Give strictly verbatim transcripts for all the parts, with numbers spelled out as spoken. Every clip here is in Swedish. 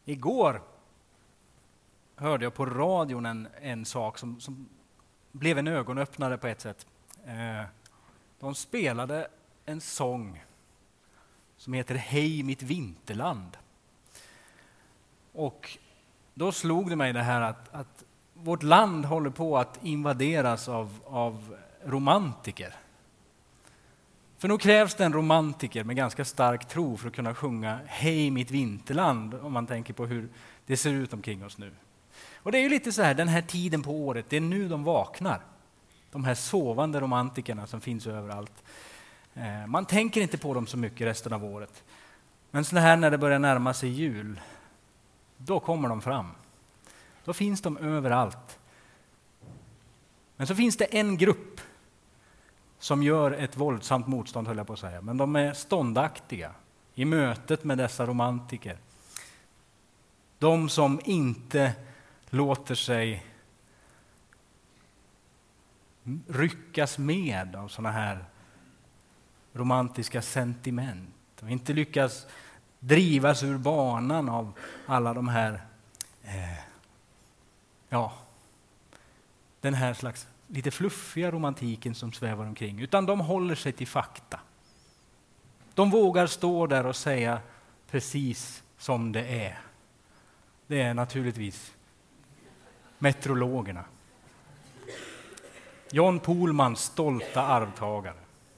Igår hörde jag på radion en, en sak som, som blev en ögonöppnare på ett sätt. Eh, de spelade en sång som heter Hej mitt vinterland. Och då slog det mig det här att, att vårt land håller på att invaderas av, av romantiker. För nog krävs det en romantiker med ganska stark tro för att kunna sjunga Hej mitt vinterland, om man tänker på hur det ser ut omkring oss nu. Och det är ju lite så här, den här tiden på året, det är nu de vaknar. De här sovande romantikerna som finns överallt. Eh, man tänker inte på dem så mycket resten av året. Men så här när det börjar närma sig jul, då kommer de fram. Då finns de överallt. Men så finns det en grupp som gör ett våldsamt motstånd, höll jag på att säga. Men de är ståndaktiga i mötet med dessa romantiker. De som inte låter sig ryckas med av såna här romantiska sentiment. Och inte lyckas drivas ur banan av alla de här, eh, ja, den här slags lite fluffiga romantiken som svävar omkring. Utan de håller sig till fakta. De vågar stå där och säga precis som det är. Det är naturligtvis meteorologerna. John Pohlmans stolta arvtagare.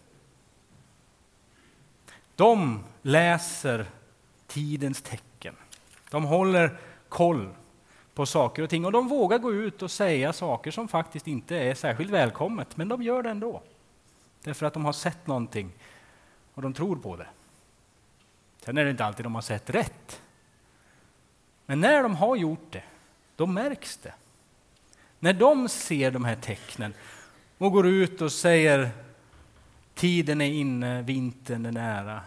De läser tidens tecken. De håller koll på saker och ting. Och de vågar gå ut och säga saker som faktiskt inte är särskilt välkommet. Men de gör det ändå. Därför att de har sett någonting och de tror på det. Sen är det inte alltid de har sett rätt. Men när de har gjort det, då märks det. När de ser de här tecknen och går ut och säger tiden är inne, vintern är nära.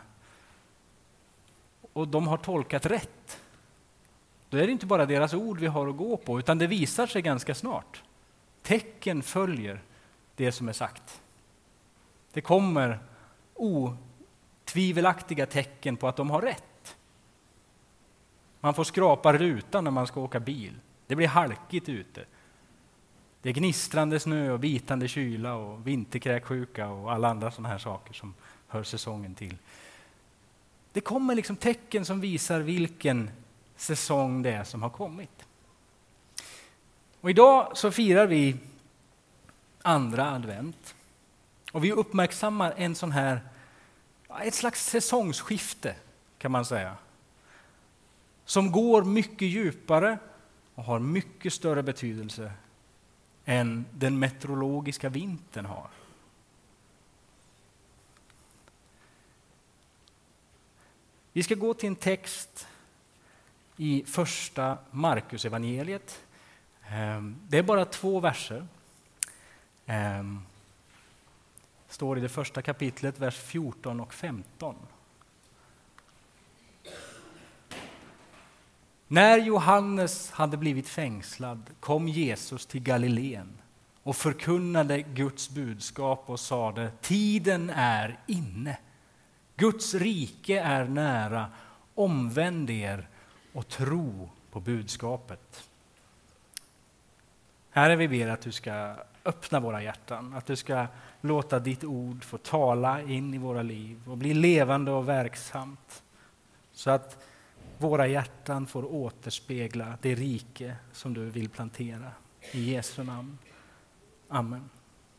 Och de har tolkat rätt. Då är det inte bara deras ord vi har att gå på, utan det visar sig ganska snart. Tecken följer det som är sagt. Det kommer otvivelaktiga tecken på att de har rätt. Man får skrapa rutan när man ska åka bil. Det blir halkigt ute. Det är gnistrande snö och bitande kyla och vinterkräksjuka och alla andra sådana här saker som hör säsongen till. Det kommer liksom tecken som visar vilken säsong det är som har kommit. Och idag så firar vi andra advent. Och vi uppmärksammar en sån här, ett slags säsongsskifte kan man säga. Som går mycket djupare och har mycket större betydelse än den meteorologiska vintern har. Vi ska gå till en text i första Markus evangeliet. Det är bara två verser. Står i det första kapitlet, vers fjorton och femton. När Johannes hade blivit fängslad kom Jesus till Galileen och förkunnade Guds budskap och sade: tiden är inne. Guds rike är nära. Omvänd er och tro på budskapet. Herre, vi ber att du ska öppna våra hjärtan, att du ska låta ditt ord få tala in i våra liv och bli levande och verksamt, så att våra hjärtan får återspegla det rike som du vill plantera. I Jesu namn. Amen.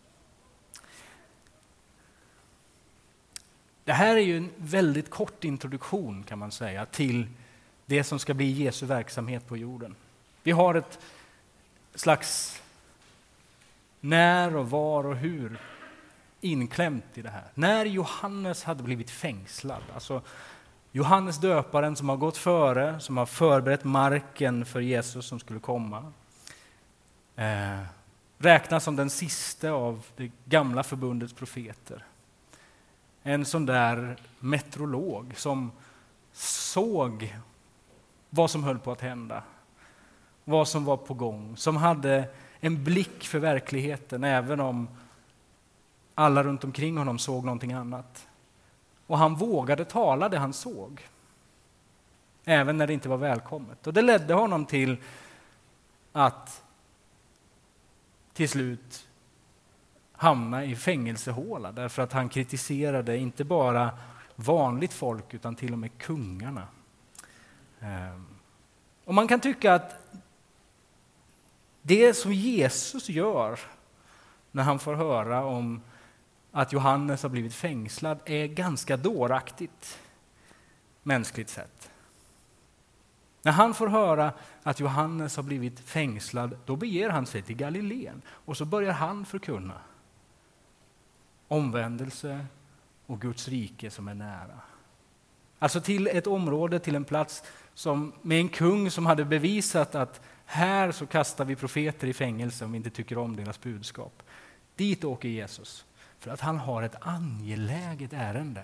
Det här är ju en väldigt kort introduktion kan man säga till det som ska bli Jesu verksamhet på jorden. Vi har ett slags när och var och hur inklämt i det här. När Johannes hade blivit fängslad, alltså Johannes döparen som har gått före, som har förberett marken för Jesus som skulle komma, eh, räknas som den sista av det gamla förbundets profeter. En sån där meteorolog som såg vad som höll på att hända, vad som var på gång, som hade en blick för verkligheten även om alla runt omkring honom såg någonting annat. Och han vågade tala det han såg. även när det inte var välkommet. Och det ledde honom till att till slut hamna i fängelsehåla, därför att han kritiserade inte bara vanligt folk utan till och med kungarna. Och man kan tycka att det som Jesus gör när han får höra om att Johannes har blivit fängslad är ganska dåraktigt mänskligt sett. När han får höra att Johannes har blivit fängslad, då beger han sig till Galileen och så börjar han förkunna omvändelse och Guds rike som är nära. Alltså till ett område, till en plats som, med en kung som hade bevisat att här så kastar vi profeter i fängelse om vi inte tycker om deras budskap. Dit åker Jesus för att han har ett angeläget ärende.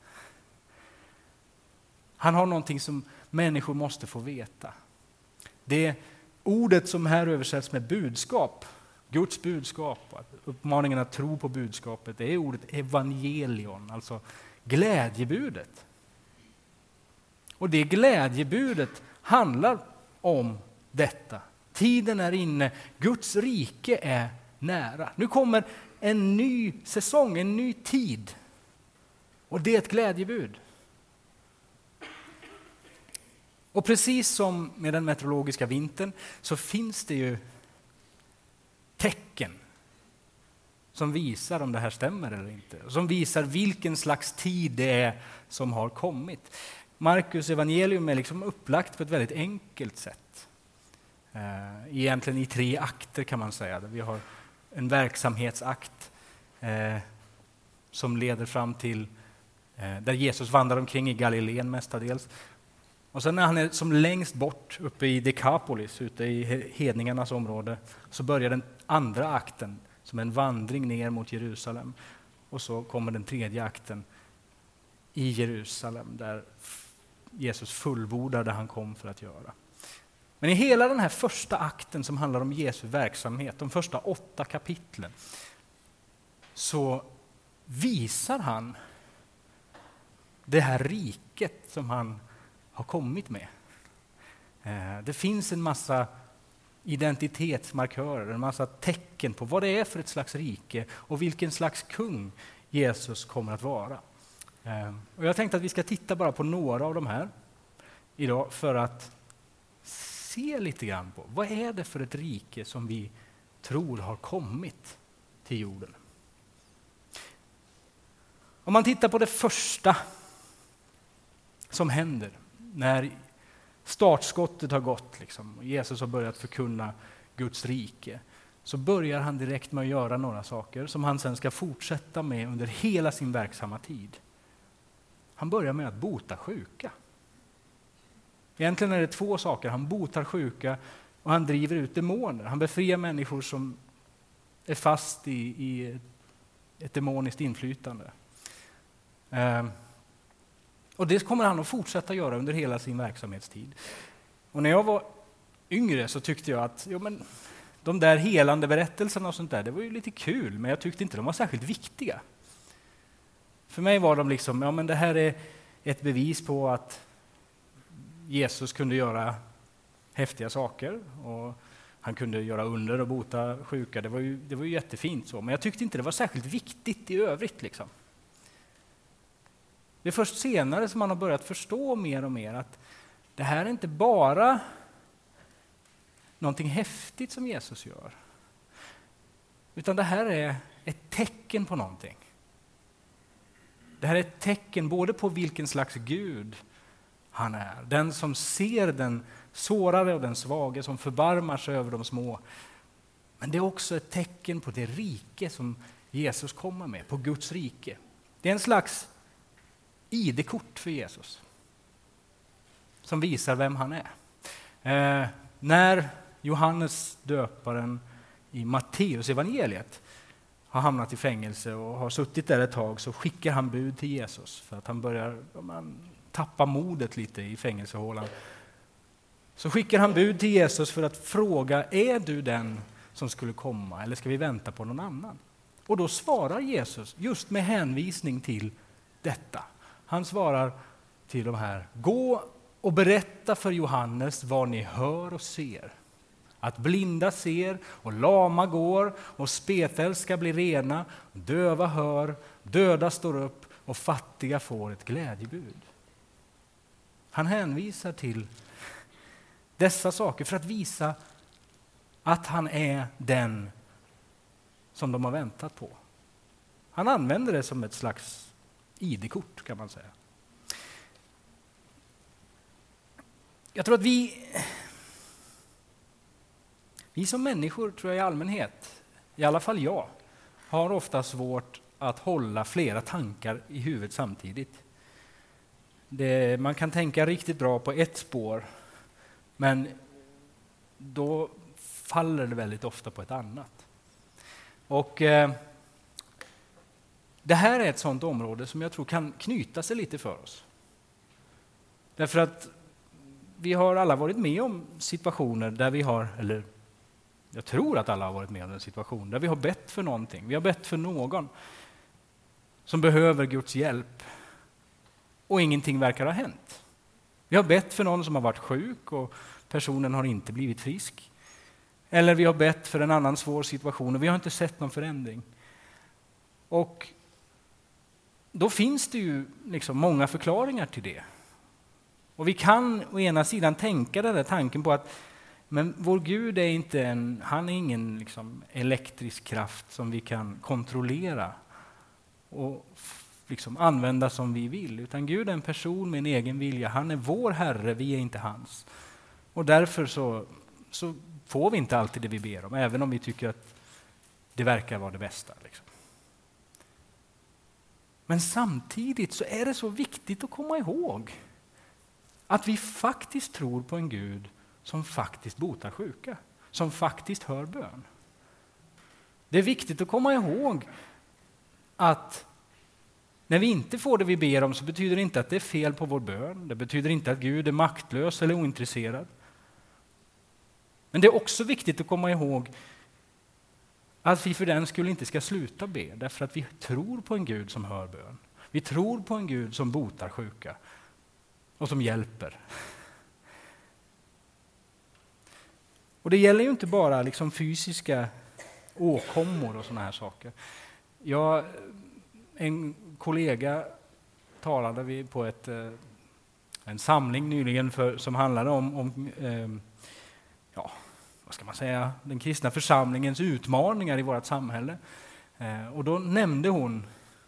Han har någonting som människor måste få veta. Det ordet som här översätts med budskap, Guds budskap, uppmaningen att tro på budskapet, det är ordet evangelion, alltså glädjebudet. Och det glädjebudet handlar om detta. Tiden är inne, Guds rike är nära. Nu kommer en ny säsong, en ny tid. Och det är ett glädjebud. Och precis som med den meteorologiska vintern så finns det ju tecken som visar om det här stämmer eller inte. Som visar vilken slags tid det är som har kommit. Markus evangelium är liksom upplagt på ett väldigt enkelt sätt. Egentligen i tre akter kan man säga. Vi har en verksamhetsakt eh, som leder fram till eh, där Jesus vandrar omkring i Galileen mestadels. Och sen när han är som längst bort uppe i Dekapolis, ute i hedningarnas område, så börjar den andra akten som en vandring ner mot Jerusalem. Och så kommer den tredje akten i Jerusalem där Jesus fullbordar det han kom för att göra. Men i hela den här första akten som handlar om Jesu verksamhet, de första åtta kapitlen, så visar han det här riket som han har kommit med. Det finns en massa identitetsmarkörer, en massa tecken på vad det är för ett slags rike och vilken slags kung Jesus kommer att vara. Och jag tänkte att vi ska titta bara på några av de här idag för att se lite grann på vad är det för ett rike som vi tror har kommit till jorden. Om man tittar på det första som händer när startskottet har gått liksom, och Jesus har börjat förkunna Guds rike, så börjar han direkt med att göra några saker som han sen ska fortsätta med under hela sin verksamma tid. Han börjar med att bota sjuka. Egentligen är det två saker. Han botar sjuka och han driver ut demoner. Han befriar människor som är fast i, i ett demoniskt inflytande. Eh, och det kommer han att fortsätta göra under hela sin verksamhetstid. Och när jag var yngre så tyckte jag att ja, men, de där helande berättelserna och sånt där, det var ju lite kul, men jag tyckte inte de var särskilt viktiga. För mig var de liksom, ja men det här är ett bevis på att Jesus kunde göra häftiga saker och han kunde göra under och bota sjuka. Det var ju, det var ju jättefint så, men jag tyckte inte det var särskilt viktigt i övrigt. Liksom. Det är först senare som man har börjat förstå mer och mer att det här är inte bara någonting häftigt som Jesus gör, utan det här är ett tecken på någonting. Det här är ett tecken både på vilken slags Gud han är. Den som ser den sårade och den svage, som förbarmar sig över de små. Men det är också ett tecken på det rike som Jesus kommer med, på Guds rike. Det är en slags I D-kort för Jesus som visar vem han är. Eh, när Johannes döparen i Matteus evangeliet har hamnat i fängelse och har suttit där ett tag, så skickar han bud till Jesus för att han börjar man, tappa modet lite i fängelsehålan. Så skickar han bud till Jesus för att fråga, är du den som skulle komma eller ska vi vänta på någon annan? Och då svarar Jesus just med hänvisning till detta. Han svarar till de här, gå och berätta för Johannes vad ni hör och ser. Att blinda ser och lama går och spetälska blir rena, döva hör, döda står upp och fattiga får ett glädjebud. Han hänvisar till dessa saker för att visa att han är den som de har väntat på. Han använder det som ett slags I D-kort kan man säga. Jag tror att vi, vi som människor tror jag i allmänhet, i alla fall jag, har ofta svårt att hålla flera tankar i huvudet samtidigt. Det, man kan tänka riktigt bra på ett spår, men då faller det väldigt ofta på ett annat. Och eh, det här är ett sådant område som jag tror kan knyta sig lite för oss. Därför att vi har alla varit med om situationer där vi har, eller jag tror att alla har varit med om en situation där vi har bett för någonting. Vi har bett för någon som behöver Guds hjälp och ingenting verkar ha hänt. Vi har bett för någon som har varit sjuk och personen har inte blivit frisk. Eller vi har bett för en annan svår situation och vi har inte sett någon förändring. Och då finns det ju liksom många förklaringar till det. Och vi kan å ena sidan tänka den där tanken på att men vår Gud är inte en, han är ingen liksom elektrisk kraft som vi kan kontrollera och liksom använda som vi vill. Utan Gud är en person med en egen vilja. Han är vår Herre, vi är inte hans. Och därför så, så får vi inte alltid det vi ber om, även om vi tycker att det verkar vara det bästa. Liksom. Men samtidigt så är det så viktigt att komma ihåg att vi faktiskt tror på en Gud som faktiskt botar sjuka, som faktiskt hör bön. Det är viktigt att komma ihåg att när vi inte får det vi ber om så betyder det inte att det är fel på vår bön. Det betyder inte att Gud är maktlös eller ointresserad. Men det är också viktigt att komma ihåg att vi för den skull inte ska sluta be, därför att vi tror på en Gud som hör bön. Vi tror på en Gud som botar sjuka och som hjälper. Och det gäller ju inte bara liksom fysiska åkommor och såna här saker. Jag, en kollega talade vi på ett, en samling nyligen för, som handlade om, om eh, ja, vad ska man säga, den kristna församlingens utmaningar i vårt samhälle. Eh, och då nämnde hon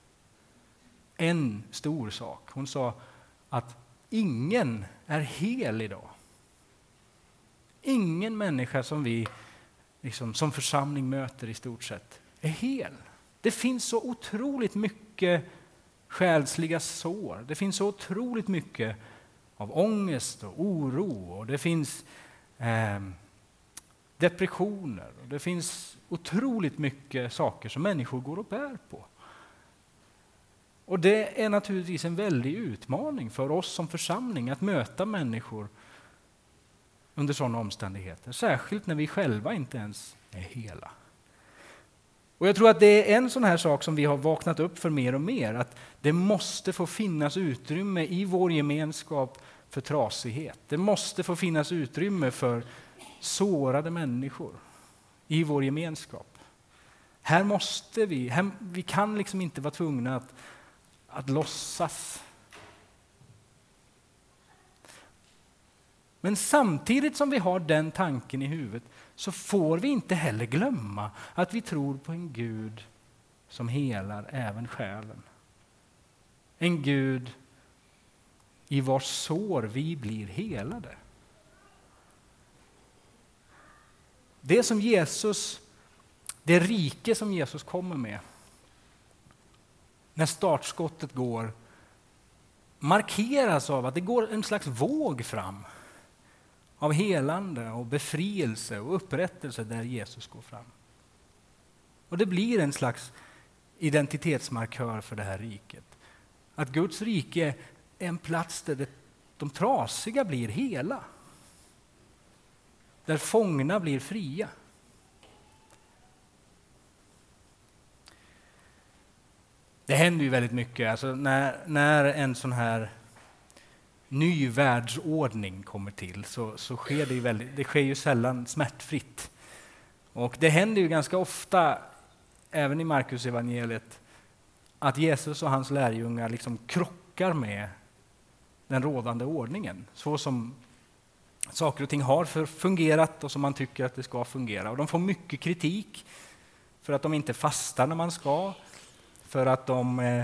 en stor sak. Hon sa att ingen är hel idag. Ingen människa som vi liksom, som församling möter i stort sett är hel. Det finns så otroligt mycket själsliga sår. Det finns så otroligt mycket av ångest och oro. Och det finns eh, depressioner. Och det finns otroligt mycket saker som människor går och bär på. Och det är naturligtvis en väldig utmaning för oss som församling att möta människor under sådana omständigheter. Särskilt när vi själva inte ens är hela. Och jag tror att det är en sån här sak som vi har vaknat upp för mer och mer. Att det måste få finnas utrymme i vår gemenskap för trasighet. Det måste få finnas utrymme för sårade människor i vår gemenskap. Här måste vi, här, vi kan liksom inte vara tvungna att, att låtsas. Men samtidigt som vi har den tanken i huvudet så får vi inte heller glömma att vi tror på en Gud som helar även själen. En Gud i vars sår vi blir helade. Det som Jesus, det rike som Jesus kommer med, när startskottet går, markeras av att det går en slags våg fram av helande och befrielse och upprättelse där Jesus går fram. Och det blir en slags identitetsmarkör för det här riket. Att Guds rike är en plats där det, de trasiga blir hela. Där fångna blir fria. Det händer ju väldigt mycket. Alltså när, när en sån här ny världsordning kommer till så, så sker det ju väldigt, det sker ju sällan smärtfritt. Och det händer ju ganska ofta, även i Markus evangeliet, att Jesus och hans lärjungar liksom krockar med den rådande ordningen. Så som saker och ting har fungerat och som man tycker att det ska fungera. Och de får mycket kritik för att de inte fastar när man ska, för att de eh,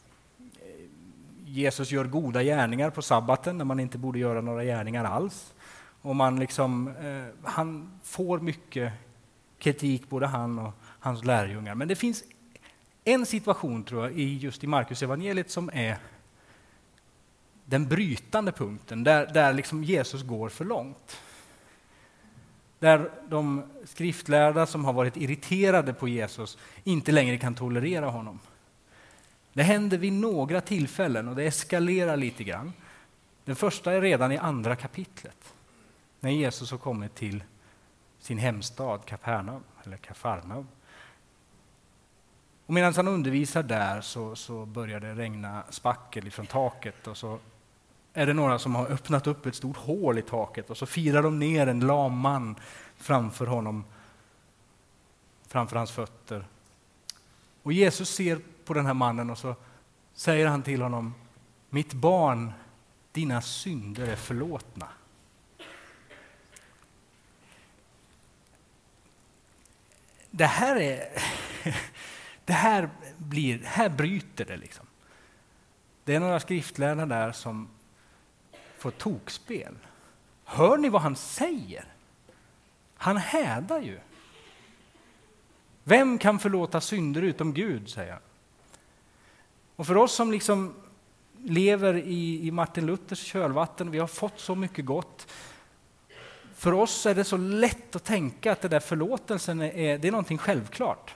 Jesus gör goda gärningar på sabbaten när man inte borde göra några gärningar alls. Och man liksom, eh, han får mycket kritik, både han och hans lärjungar. Men det finns en situation, tror jag, i just i Markus evangeliet som är den brytande punkten, där, där liksom Jesus går för långt. Där de skriftlärda som har varit irriterade på Jesus inte längre kan tolerera honom. Det händer vid några tillfällen och det eskalerar lite grann. Den första är redan i andra kapitlet, när Jesus har kommit till sin hemstad Kapernaum, eller Kafarnaum. Och medan han undervisar där så, så börjar det regna spackel från taket, och så är det några som har öppnat upp ett stort hål i taket och så firar de ner en lam man framför honom, framför hans fötter. Och Jesus ser på den här mannen och så säger han till honom: mitt barn, dina synder är förlåtna. Det här är det här blir här bryter det liksom. Det är några skriftlärare där som får tokspel. Hör ni vad han säger? Han hädar ju. Vem kan förlåta synder utom Gud, säger han. Och för oss som liksom lever i, i Martin Luthers kölvatten, vi har fått så mycket gott. För oss är det så lätt att tänka att det där förlåtelsen är, det är någonting självklart.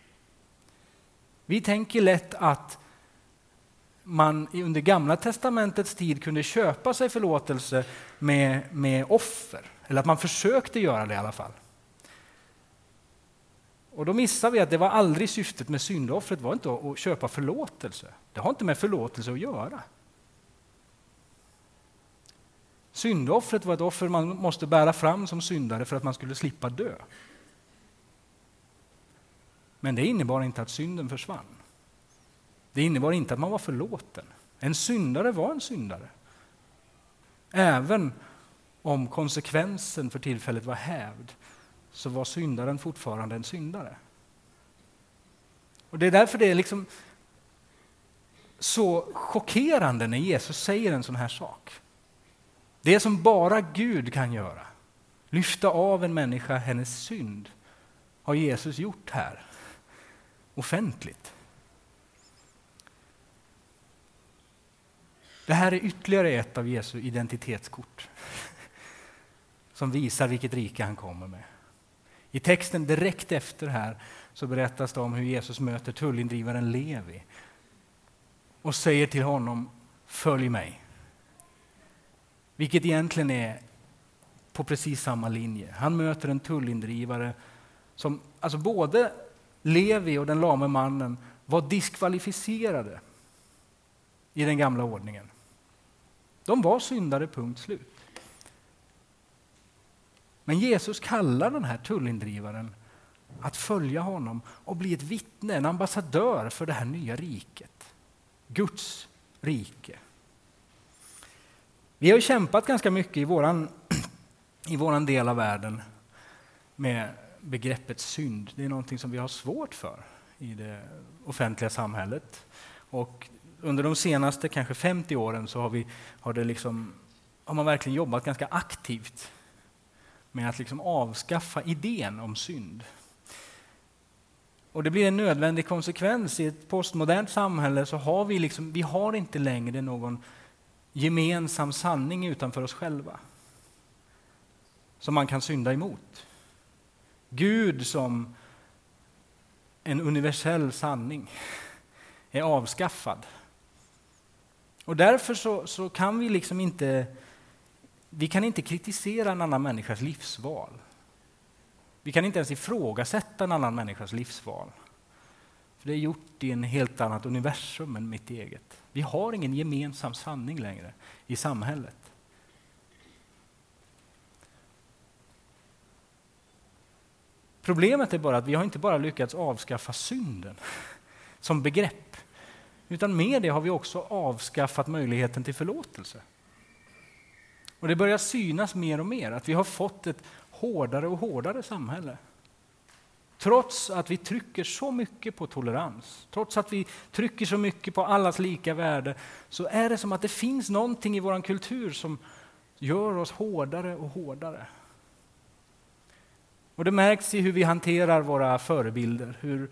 Vi tänker lätt att man under Gamla testamentets tid kunde köpa sig förlåtelse med, med offer. Eller att man försökte göra det i alla fall. Och då missar vi att det var aldrig syftet med syndoffret, var inte att köpa förlåtelse. Det har inte med förlåtelse att göra. Syndoffret var ett offer man måste bära fram som syndare för att man skulle slippa dö. Men det innebar inte att synden försvann. Det innebar inte att man var förlåten. En syndare var en syndare. Även om konsekvensen för tillfället var hävd, så var syndaren fortfarande en syndare. Och det är därför det är liksom så chockerande när Jesus säger en sån här sak. Det som bara Gud kan göra, lyfta av en människa hennes synd, har Jesus gjort här offentligt. Det här är ytterligare ett av Jesu identitetskort som visar vilket rike han kommer med. I texten direkt efter här så berättas det om hur Jesus möter tullindrivaren Levi och säger till honom: följ mig. Vilket egentligen är på precis samma linje. Han möter en tullindrivare som, alltså både Levi och den lame mannen var diskvalificerade i den gamla ordningen. De var syndare, punkt slut. Men Jesus kallar den här tullindrivaren att följa honom och bli ett vittne, en ambassadör för det här nya riket. Guds rike. Vi har ju kämpat ganska mycket i våran, i våran del av världen med begreppet synd. Det är någonting som vi har svårt för i det offentliga samhället. Och under de senaste kanske femtio åren så har, vi, har, det liksom, har man verkligen jobbat ganska aktivt med att liksom avskaffa idén om synd. Och det blir en nödvändig konsekvens. I ett postmodernt samhälle så har vi, liksom, vi har inte längre någon gemensam sanning utanför oss själva som man kan synda emot. Gud som en universell sanning är avskaffad. Och därför så, så kan vi liksom inte vi kan inte kritisera en annan människas livsval. Vi kan inte ens ifrågasätta en annan människas livsval. För det är gjort i en helt annat universum än mitt eget. Vi har ingen gemensam sanning längre i samhället. Problemet är bara att vi har inte bara lyckats avskaffa synden som begrepp, utan med det har vi också avskaffat möjligheten till förlåtelse. Och det börjar synas mer och mer att vi har fått ett hårdare och hårdare samhälle. Trots att vi trycker så mycket på tolerans, trots att vi trycker så mycket på allas lika värde, så är det som att det finns någonting i vår kultur som gör oss hårdare och hårdare. Och det märks i hur vi hanterar våra förebilder. Hur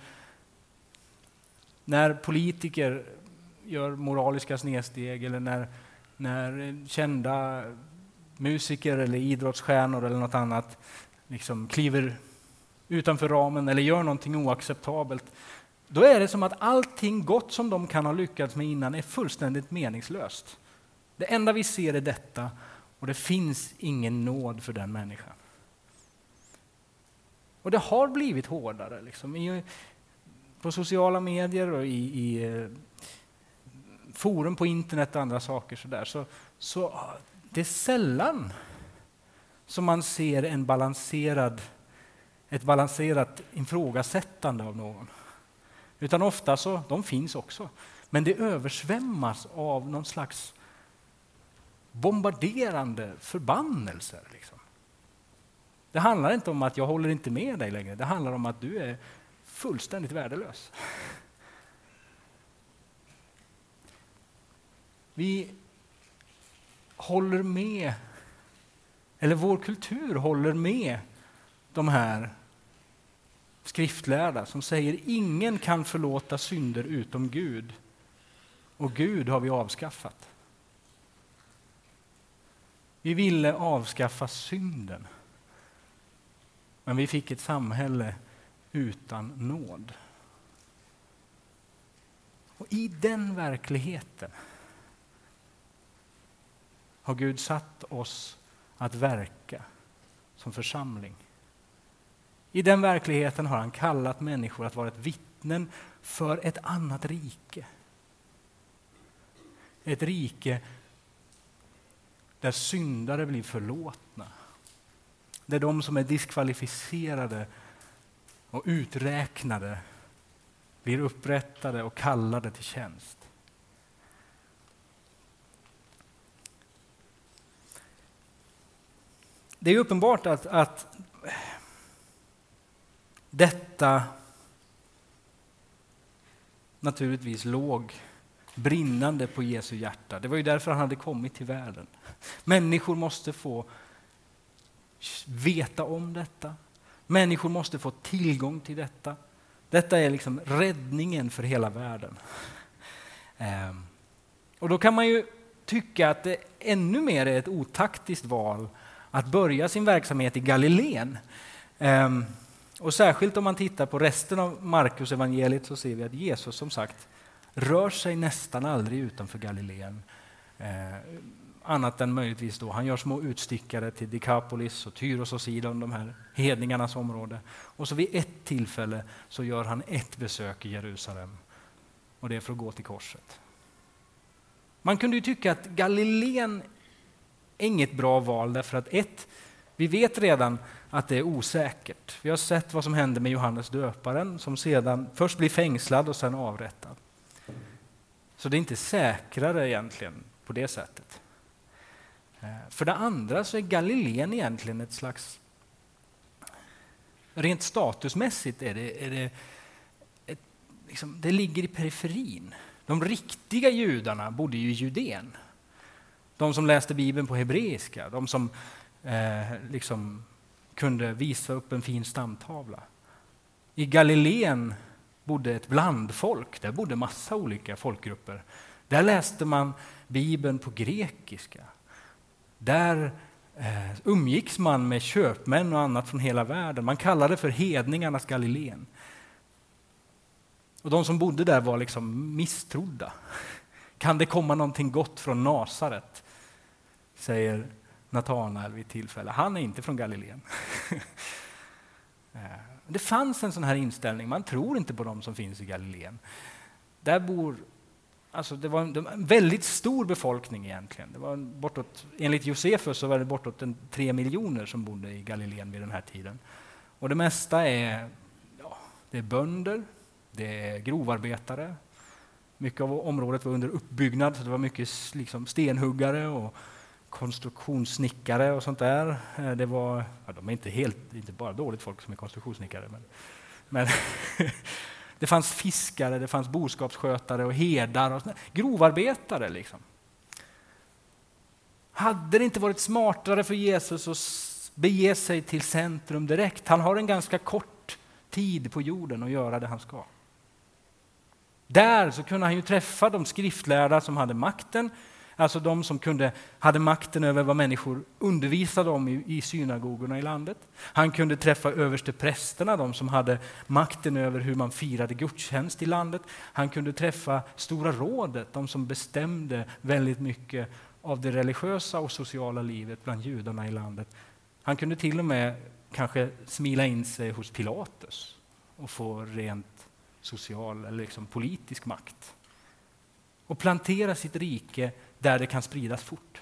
när politiker gör moraliska snedsteg eller när, när kända musiker eller idrottsstjärnor eller något annat liksom kliver utanför ramen eller gör någonting oacceptabelt, då är det som att allting gott som de kan ha lyckats med innan är fullständigt meningslöst. Det enda vi ser är detta, och det finns ingen nåd för den människan. Och det har blivit hårdare liksom, i, på sociala medier och i, i forum på internet och andra saker. Så, där. Så, så det är sällan som man ser en balanserad, ett balanserat ifrågasättande av någon. Utan ofta så, de finns också. Men det översvämmas av någon slags bombarderande förbannelser. Liksom. Det handlar inte om att jag håller inte med dig längre. Det handlar om att du är fullständigt värdelös. Vi håller med, eller vår kultur håller med de här skriftlärda som säger ingen kan förlåta synder utom Gud. Och Gud har vi avskaffat. Vi ville avskaffa synden. Men vi fick ett samhälle utan nåd. Och i den verkligheten har Gud satt oss att verka som församling. I den verkligheten har han kallat människor att vara ett vittnen för ett annat rike. Ett rike där syndare blir förlåtna. Där de som är diskvalificerade och uträknade blir upprättade och kallade till tjänst. Det är uppenbart att, att detta naturligtvis låg brinnande på Jesu hjärta. Det var ju därför han hade kommit till världen. Människor måste få veta om detta. Människor måste få tillgång till detta. Detta är liksom räddningen för hela världen. Ehm. Och då kan man ju tycka att det ännu mer är ett otaktiskt val att börja sin verksamhet i Galileen. Ehm. Och särskilt om man tittar på resten av Markus evangeliet så ser vi att Jesus som sagt rör sig nästan aldrig utanför Galileen. Ehm. Annat än möjligtvis då. Han gör små utstickare till Dekapolis och Tyros och Sidon, de här hedningarnas område. Och så vid ett tillfälle så gör han ett besök i Jerusalem. Och det är för att gå till korset. Man kunde ju tycka att Galileen är inget bra val därför att ett, vi vet redan att det är osäkert. Vi har sett vad som hände med Johannes döparen som sedan först blir fängslad och sedan avrättad. Så det är inte säkrare egentligen på det sättet. För det andra så är Galileen egentligen ett slags, rent statusmässigt är det, är det, ett, liksom, det ligger i periferin. De riktiga judarna bodde ju i Judén. De som läste Bibeln på hebreiska, de som eh, liksom kunde visa upp en fin stamtavla. I Galileen bodde ett blandfolk, där bodde massa olika folkgrupper. Där läste man Bibeln på grekiska. Där eh, umgicks man med köpmän och annat från hela världen. Man kallade det för hedningarnas Galileen. Och de som bodde där var liksom misstrodda. Kan det komma någonting gott från Nasaret? Säger Natanael vid tillfälle. Han är inte från Galileen. Det fanns en sån här inställning, man tror inte på dem som finns i Galileen. Där bor, alltså det var en, en väldigt stor befolkning egentligen. Det var bortåt, enligt Josefus så var det bortåt en tre miljoner som bodde i Galileen vid den här tiden. Och det mesta är, ja, det är bönder, det är grovarbetare. Mycket av området var under uppbyggnad, så det var mycket liksom stenhuggare och konstruktionssnickare och sånt där. Det var, ja, de är inte helt, inte bara dåligt folk som är konstruktionssnickare, men, men det fanns fiskare, det fanns boskapsskötare och herdar och sånt, grovarbetare liksom. Hade det inte varit smartare för Jesus att bege sig till centrum direkt? Han har en ganska kort tid på jorden att göra det han ska. Där så kunde han ju träffa de skriftlärda som hade makten, alltså de som kunde, hade makten över vad människor undervisade om i, i synagogorna i landet. Han kunde träffa översteprästerna, de som hade makten över hur man firade gudstjänst i landet. Han kunde träffa Stora rådet, de som bestämde väldigt mycket av det religiösa och sociala livet bland judarna i landet. Han kunde till och med kanske smila in sig hos Pilatus och få rent social eller liksom politisk makt. Och plantera sitt rike där det kan spridas fort.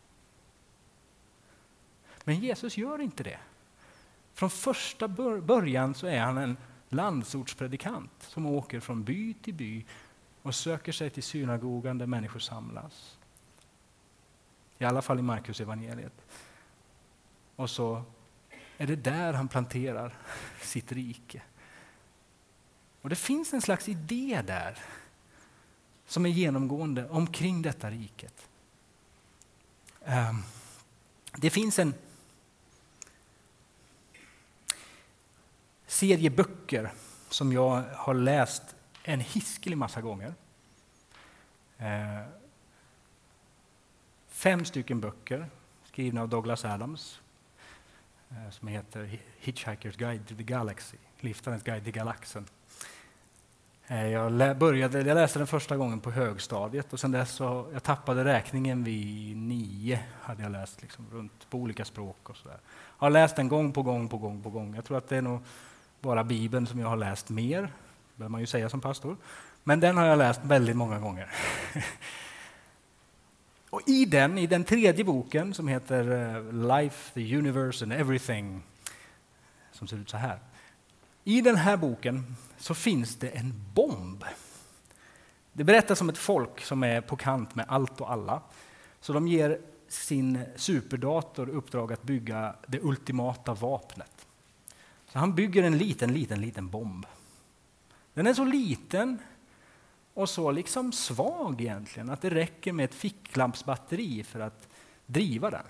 Men Jesus gör inte det. Från första början så är han en landsortspredikant som åker från by till by och söker sig till synagogan där människor samlas. I alla fall i Markus evangeliet. Och så är det där han planterar sitt rike. Och det finns en slags idé där som är genomgående omkring detta riket. Um, det finns en serie böcker som jag har läst en hiskelig massa gånger. Uh, fem stycken böcker skrivna av Douglas Adams uh, som heter Hitchhiker's Guide to the Galaxy, Liftarens guide till galaxen. Jag, började, jag läste den första gången på högstadiet och sen dess så jag tappade räkningen vid nio. Hade jag läst liksom runt på olika språk och sådär. Jag har läst den gång på gång på gång på gång. Jag tror att det är nog bara Bibeln som jag har läst mer. Det bör man ju säga som pastor. Men den har jag läst väldigt många gånger. Och i den, i den tredje boken som heter Life, the Universe and Everything, som ser ut så här. I den här boken så finns det en bomb. Det berättas om ett folk som är på kant med allt och alla. Så de ger sin superdator uppdrag att bygga det ultimata vapnet. Så han bygger en liten, liten, liten bomb. Den är så liten och så liksom svag egentligen att det räcker med ett ficklampsbatteri för att driva den.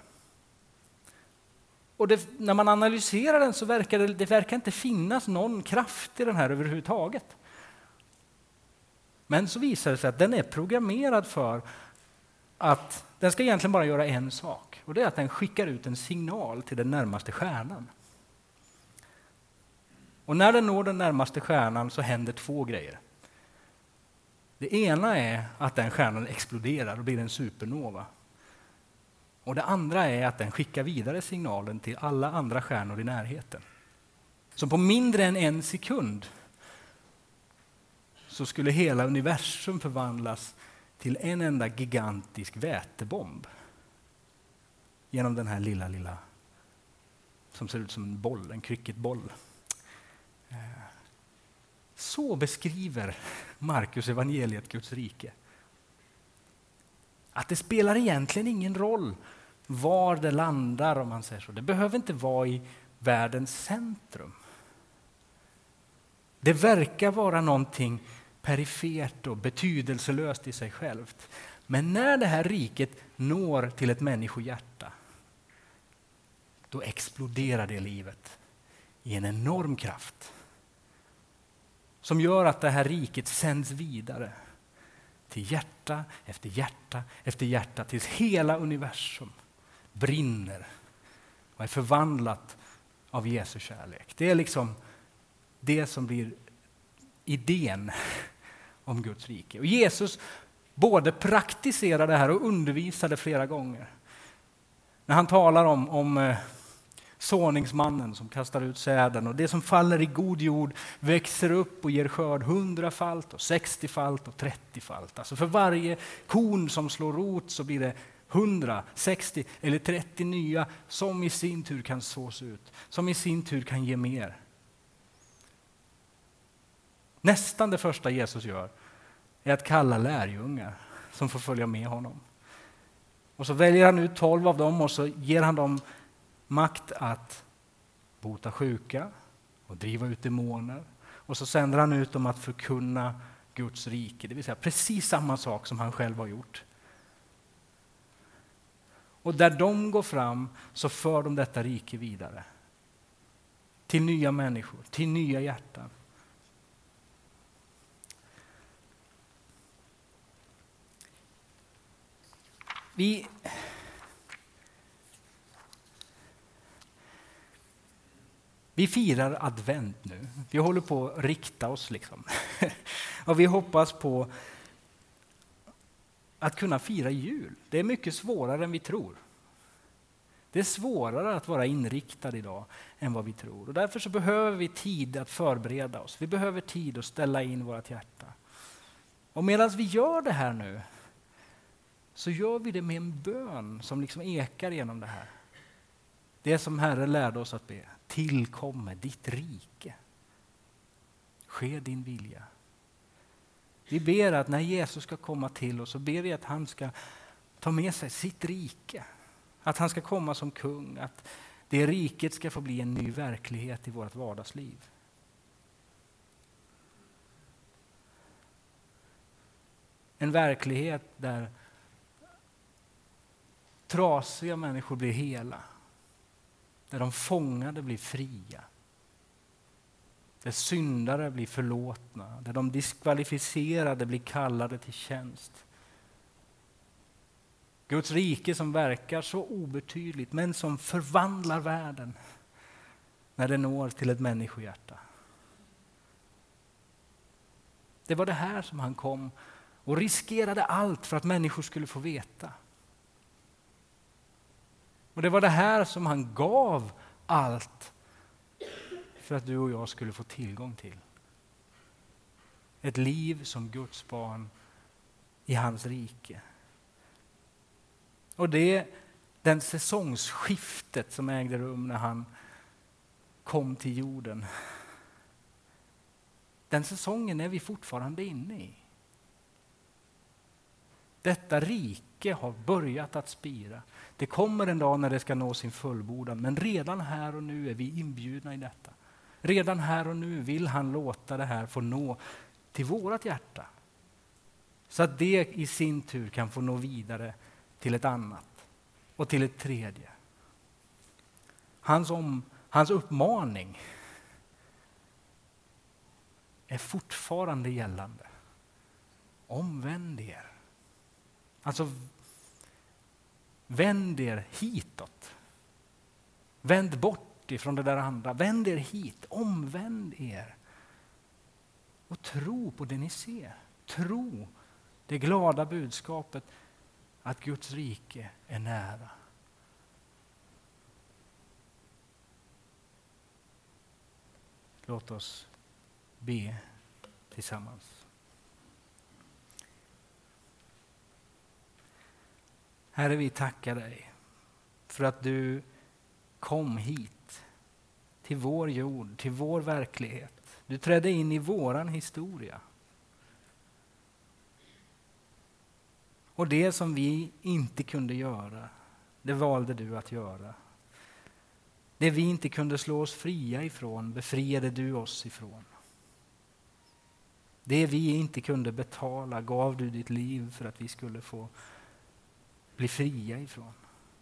Och det, när man analyserar den så verkar det, det verkar inte finnas någon kraft i den här överhuvudtaget. Men så visar det sig att den är programmerad för att den ska egentligen bara göra en sak. Och det är att den skickar ut en signal till den närmaste stjärnan. Och när den når den närmaste stjärnan så händer två grejer. Det ena är att den stjärnan exploderar och blir en supernova. Och det andra är att den skickar vidare signalen till alla andra stjärnor i närheten. Så på mindre än en sekund så skulle hela universum förvandlas till en enda gigantisk vätebomb. Genom den här lilla, lilla, som ser ut som en boll, en cricketboll. Så beskriver Markus evangeliet Guds rike. Att det spelar egentligen ingen roll var det landar, om man säger så. Det behöver inte vara i världens centrum. Det verkar vara någonting perifert och betydelselöst i sig självt. Men när det här riket når till ett människohjärta, då exploderar det livet i en enorm kraft. Som gör att det här riket sänds vidare till hjärta efter hjärta efter hjärta tills hela universum brinner och är förvandlat av Jesu kärlek. Det är liksom det som blir idén om Guds rike. Och Jesus både praktiserade det här och undervisade flera gånger. När han talar om, om såningsmannen som kastar ut säden, och det som faller i god jord växer upp och ger skörd hundrafalt och sextiofalt och trettiofalt. Alltså för varje korn som slår rot så blir det hundra, sextio eller trettio nya som i sin tur kan sås ut, som i sin tur kan ge mer. Nästan det första Jesus gör är att kalla lärjungar som får följa med honom. Och så väljer han ut tolv av dem och så ger han dem makt att bota sjuka och driva ut demoner. Och så sänder han ut dem att förkunna Guds rike, det vill säga precis samma sak som han själv har gjort. Och där de går fram så för de detta rike vidare. Till nya människor, till nya hjärtan. Vi, vi firar advent nu. Vi håller på att rikta oss liksom. Och vi hoppas på att kunna fira jul. Det är mycket svårare än vi tror. Det är svårare att vara inriktad idag än vad vi tror. Och därför så behöver vi tid att förbereda oss. Vi behöver tid att ställa in vårt hjärta. Och medan vi gör det här nu så gör vi det med en bön som liksom ekar genom det här. Det som Herren lärde oss att be. Tillkommer ditt rike. Ske din vilja. Vi ber att när Jesus ska komma till oss så ber vi att han ska ta med sig sitt rike. Att han ska komma som kung. Att det riket ska få bli en ny verklighet i vårt vardagsliv. En verklighet där trasiga människor blir hela. Där de fångade blir fria. Där syndare blir förlåtna. Där de diskvalificerade blir kallade till tjänst. Guds rike som verkar så obetydligt men som förvandlar världen när det når till ett människohjärta. Det var det här som han kom och riskerade allt för att människor skulle få veta. Och det var det här som han gav allt för att du och jag skulle få tillgång till. Ett liv som Guds barn i hans rike. Och det den säsongsskiftet som ägde rum när han kom till jorden. Den säsongen är vi fortfarande inne i. Detta rike har börjat att spira. Det kommer en dag när det ska nå sin fullbordan, men redan här och nu är vi inbjudna i detta. Redan här och nu vill han låta det här få nå till vårat hjärta. Så att det i sin tur kan få nå vidare till ett annat och till ett tredje. Hans, om, hans uppmaning är fortfarande gällande. Omvänd er. Alltså vänd er hitåt. Vänd bort ifrån det där andra. Vänd er hit. Omvänd er. Och tro på det ni ser. Tro det glada budskapet att Guds rike är nära. Låt oss be tillsammans. Herre, vi tackar dig för att du kom hit till vår jord, till vår verklighet. Du trädde in i våran historia. Och det som vi inte kunde göra, det valde du att göra. Det vi inte kunde slå oss fria ifrån, befriade du oss ifrån. Det vi inte kunde betala, gav du ditt liv för att vi skulle få bli fria ifrån.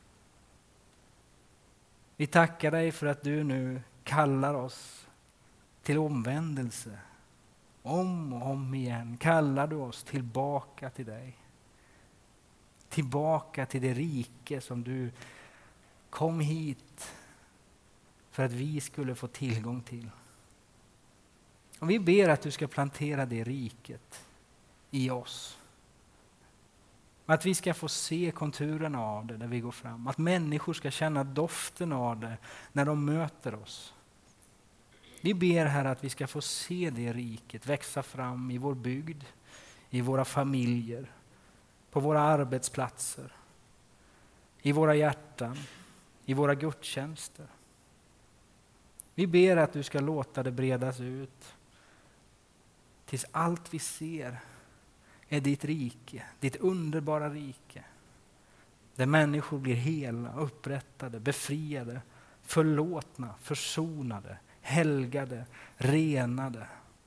Vi tackar dig för att du nu kallar oss till omvändelse. Om och om igen kallar du oss tillbaka till dig. Tillbaka till det rike som du kom hit för att vi skulle få tillgång till. Och vi ber att du ska plantera det riket i oss. Att vi ska få se konturerna av det där vi går fram. Att människor ska känna doften av det när de möter oss. Vi ber här att vi ska få se det riket växa fram i vår bygd, i våra familjer, på våra arbetsplatser, i våra hjärtan, i våra gudstjänster. Vi ber att du ska låta det bredas ut tills allt vi ser är ditt rike, ditt underbara rike. Där människor blir hela, upprättade, befriade, förlåtna, försonade, helgade, renade.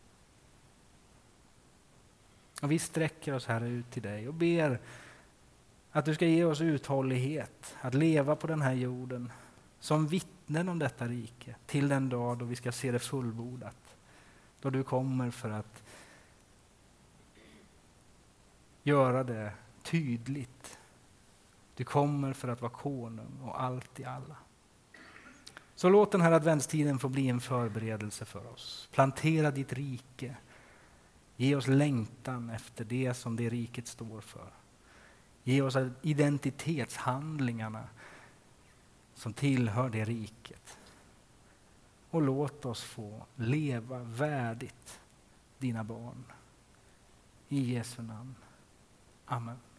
Och vi sträcker oss här ut till dig och ber att du ska ge oss uthållighet att leva på den här jorden som vittnen om detta rike till den dag då vi ska se det fullbordat. Då du kommer för att göra det tydligt. Du kommer för att vara konung och allt i alla. Så låt den här adventstiden få bli en förberedelse för oss. Plantera ditt rike. Ge oss längtan efter det som det riket står för. Ge oss identitetshandlingarna som tillhör det riket. Och låt oss få leva värdigt dina barn. I Jesu namn. Amen.